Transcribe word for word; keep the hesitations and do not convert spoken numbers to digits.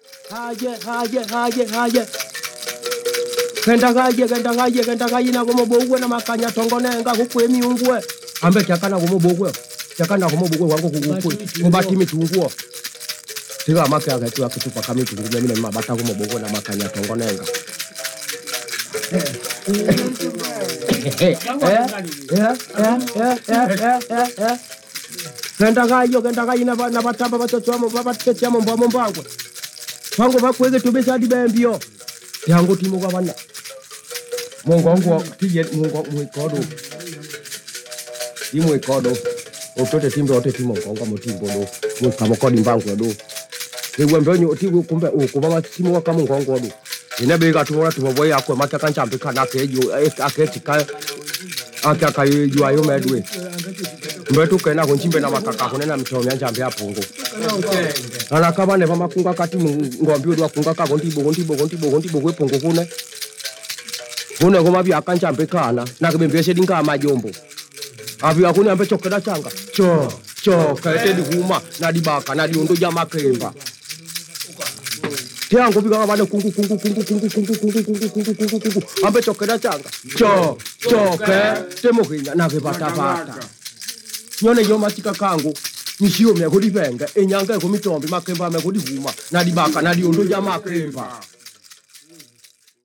haje haje haje haje kenda haje kenda haje kenda haje na kumobogwe na makanya tongonenga kukwe miungwe ambe chakana kumobogwe chakana kumobogwe wangu kukwe kubati mitunguo tiga maka akatu akitupa kama mitunguo mimi na mabata kumobogwe na makanya tongonenga eh eh eh eh eh kenda haje kenda haje na na batamba batoto wamo babatetea mambo mbangwe wangu bakwege tubesa hadi bembio yangu timu kwa bana Mungu wangu tije Mungu mwikodo timu ikodo utote timu yote timu kwa mtimbo do kama kodi mbangu do ewe mbonyo timu kumbe ukuba timu kama Mungu wangu do inabega tumora tumoboye akwe mataka nchambe kana kejo aketika akaka yijwa yo medwe mbetu kena kunchimbe na makaka kunena mitomi nchambe apungu ana kaba ne bamakunga kati ngombi odwa kunga ka gondibo gondibo gondibo gondibo kwepungu kune kune ngoma bya kanchambe kana nakubembeshe dinga majombo abi akuni ambe chokeda changa cho cho kaete dihuma na dibaka na diondo ja makemba tiango bika bana kungu kungu kungu kungu kungu kungu kungu kungu kungu kungu ambe chokeda changa cho cho ke temo kinya na kebata bata nyone yo matika kangu nishio mya kodi benga enyanga ko mitombe makemba me kodi huma na dibaka na diondo ja makemba